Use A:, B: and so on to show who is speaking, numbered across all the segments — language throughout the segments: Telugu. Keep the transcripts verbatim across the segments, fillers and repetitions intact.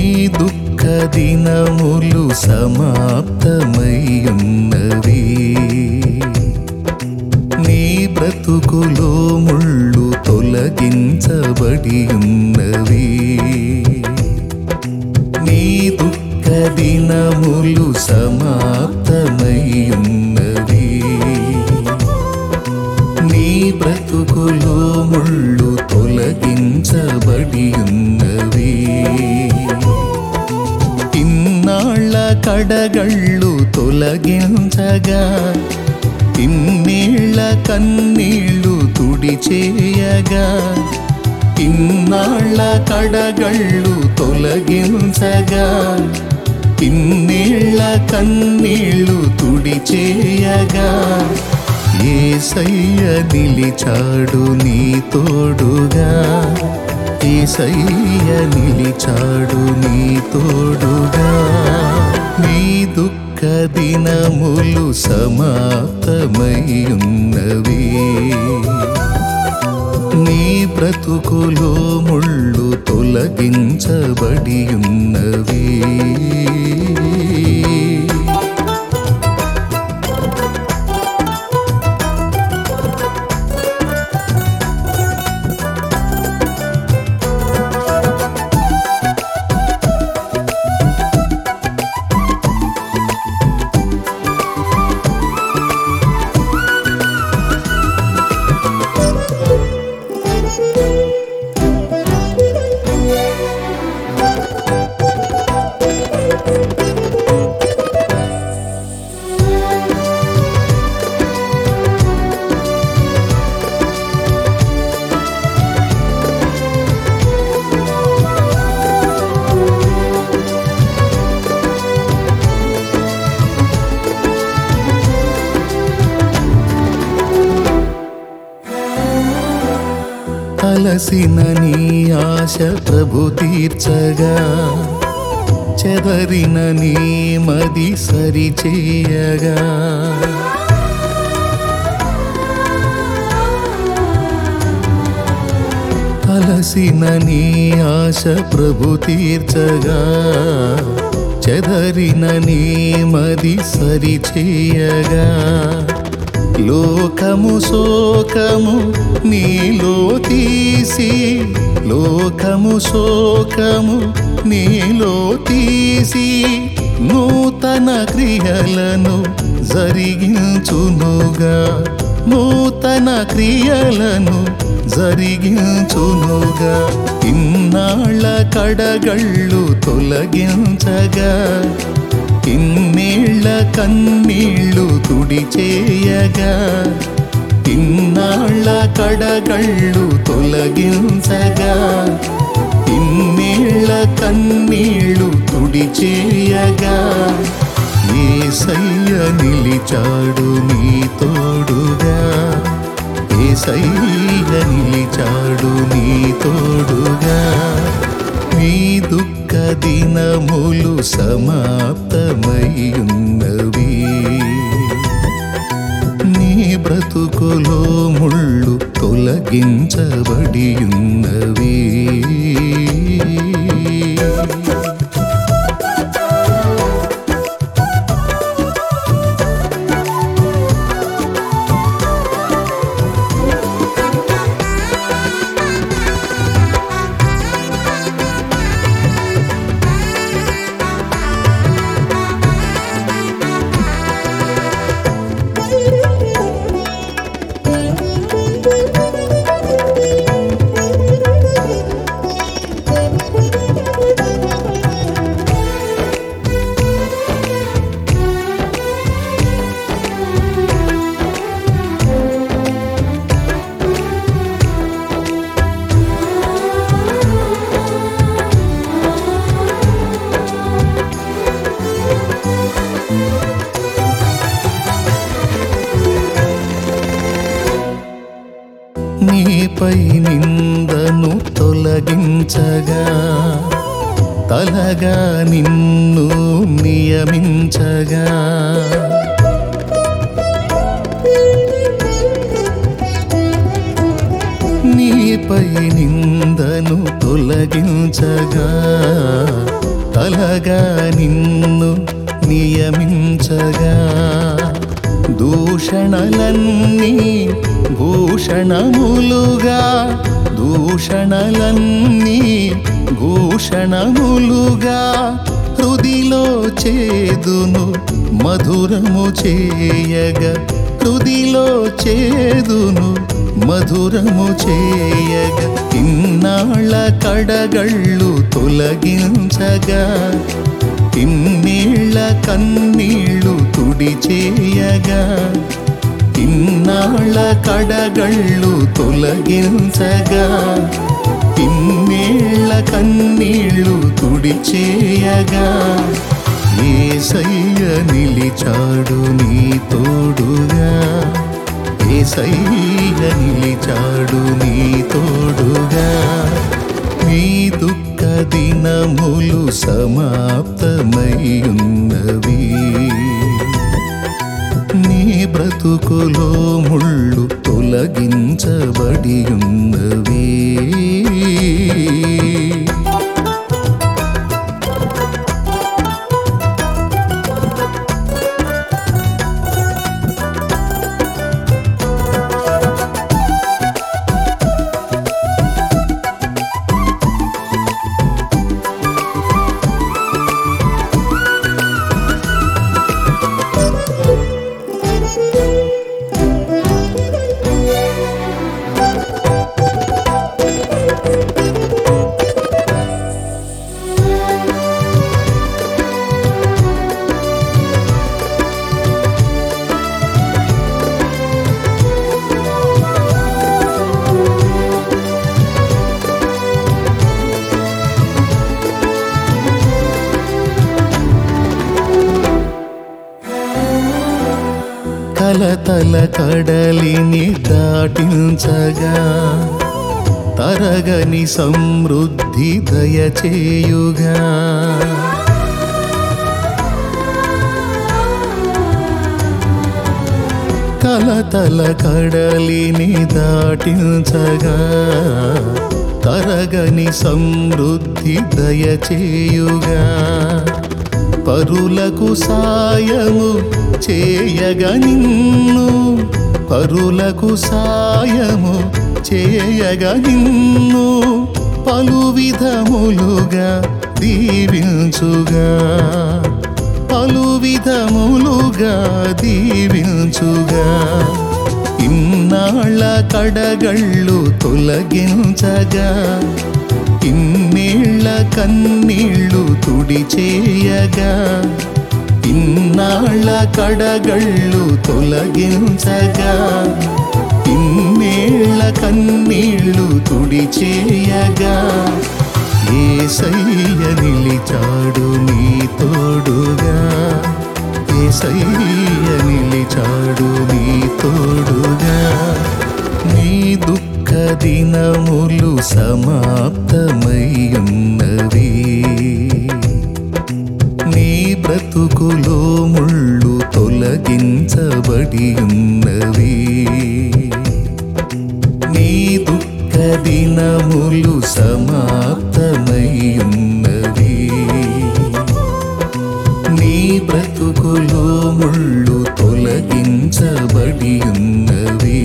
A: దుఃఖ దినములు సమాప్తమయ్యున్నవి, నీ బ్రతుకులో ముళ్ళు తొలగించబడి ఉన్నవి. నీ దుఃఖ దినములు సమాప్తమయ్యున్నవి, నీ బ్రతుకులో ముళ్ళు తొలగించబడి ఉన్నవి. ఇన్నాళ్ళ కడగళ్ళు తొలగించగా, ఇన్నేళ్ల కన్నీళ్ళు తుడిచేయగా, ఇన్నాళ్ళ కడగళ్ళు తొలగించగా, ఇన్నేళ్ల కన్నీళ్ళు తుడిచేయగా, యేసయ్య నిలిచాడు నీ తోడుగా, యేసయ్య నిలిచాడు నీ తోడుగా. నీ దుఃఖ దినములు సమాప్తమయ్యున్నవి, నీ బ్రతుకులో ముళ్ళు తొలగించబడి ఉన్నవి. అలసిన నీ ఆశ ప్రభు తీర్చగా, చెదరిన నీ మది సరిచేయగా, అలసిన నీ ఆశ ప్రభు తీర్చగా, చెదరిన నీ మది సరిచేయగా, లోకము శోకము నీలో తీసి, లోకము శోకము నీలో తీసి, నూతన క్రియలను జరిగించునుగా, నూతన క్రియలను జరిగించునుగా. ఇన్నాళ్ళ కడగళ్ళు తొలగించగా, ఇన్నేళ్ల కన్నీళ్ళు తుడిచేయగా, ఇన్నాళ్ళ కడగళ్ళు తొలగించగా, ఇన్నేళ్ల కన్నీళ్ళు తుడిచేయగా, యేసయ్య నిలిచాడు నీ తోడుగా, యేసయ్య నిలిచాడు నీ తోడుగా. నీ దుఃఖ దినములు సమాప్తమయ్యున్నవి, నీ బ్రతుకులో ముళ్ళు తొలగించబడి ఉన్నవి. నీపై నిందను తొలగించగా, తలగా నిన్ను నియమించగా, నీపై నిందను తొలగించగా, కలగా నిన్ను నియమించగా దూషణలన్నీ భూషణములుగా దూషణలన్నీ భూషణములుగా హృదిలో చేదును మధురము చేయగా హృదిలో చేదును మధురము చేయగా ఇన్నాళ్ళ కడగళ్ళు తొలగించగా ఇన్నేళ్ల కన్నీళ్ళు తుడిచేయగా ఇన్నాళ్ళ కడగళ్ళు తొలగించగా ఇన్నేళ్ల కన్నీళ్ళు తుడిచేయగా యేసయ్య నిలిచాడు నీ తోడుగా యేసయ్య నిలిచాడు నీ తోడుగా నీ దుఃఖ దినములు సమాప్తమయ్యున్నవి నీ బ్రతుకులో ముళ్ళు తొలగించబడి ఉన్నవి కలతల కడలిని దాటించగా తరగని సమృద్ధి దయచేయుగా కలతల కడలిని దాటించగా తరగని సమృద్ధి దయచేయుగా పరులకు సాయము చేయగా నిన్ను పరులకు సాయము చేయగా నిన్ను పలు విధములుగా దీవించుగా పలు విధములుగా దీవించుగా ఇన్నాళ్ళ కడగళ్ళు తొలగించగా ఇన్నేళ్ల కన్నీళ్ళు తుడిచేయగా ఇన్నాళ్ళ కడగళ్ళు తొలగించగా ఇన్నేళ్ల కన్నీళ్ళు తుడిచేయగా యేసయ్య నిలిచాడు నీ తోడుగా యేసయ్య నిలిచాడు నీ తోడుగా నీ దుఃఖ దినములు సమాప్తమయ్యున్నవి నీ బ్రతుకులో ముళ్ళు తొలగించబడి ఉన్నవి నీ దుఃఖ దినములు సమాప్తమయ్యున్నవి నీ బ్రతుకులో ముళ్ళు తొలగించబడి ఉన్నవి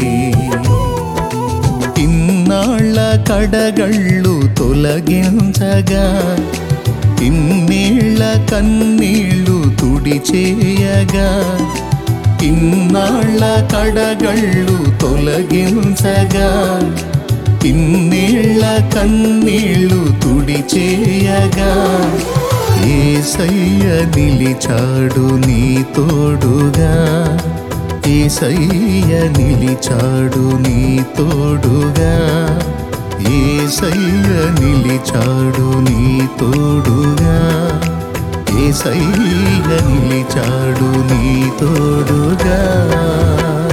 A: ఇన్నాళ్ళ కడగళ్ళు తొలగించగా ఇన్నేళ్ల కన్నీళ్ళు తుడిచేయగా ఇన్నాళ్ళ కడగళ్ళు తొలగించగా ఇన్నేళ్ల కన్నీళ్ళు తుడిచేయగా యేసయ్య నిలిచాడు నీ తోడుగా యేసయ్య నిలిచాడు నీ తోడుగా యేసయ్య నిలిచాడు నీ తోడుగా యేసయ్య నిలిచాడు నీ తోడుగా